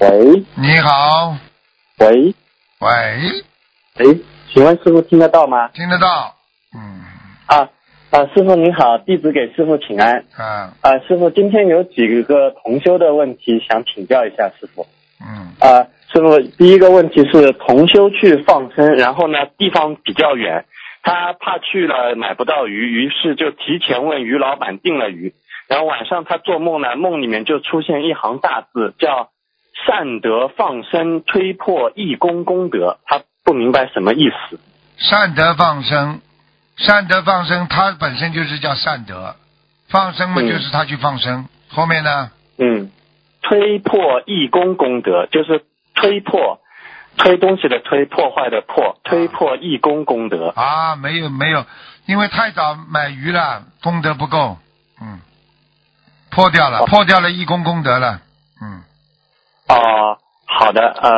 喂， 你好。 喂， 喂， 请问师傅听得到吗？ 听得到。 师傅您好，弟子给师傅请安。师傅今天有几个同修的问题想请教一下师傅。师傅，第一个问题是同修去放生，然后呢地方比较远，他怕去了买不到鱼，于是就提前问鱼老板订了鱼，然后晚上他做梦呢，梦里面就出现一行大字叫善德放生推破义工功德，他不明白什么意思。 善德放生，善德放生，它本身就是叫善德，放生嘛就是他去放生，后面呢？ 推破义工功德，就是推破，推东西的推，破坏的破，推破义工功德。 没有，因为太早买鱼了，功德不够，破掉了义工功德了。 好的，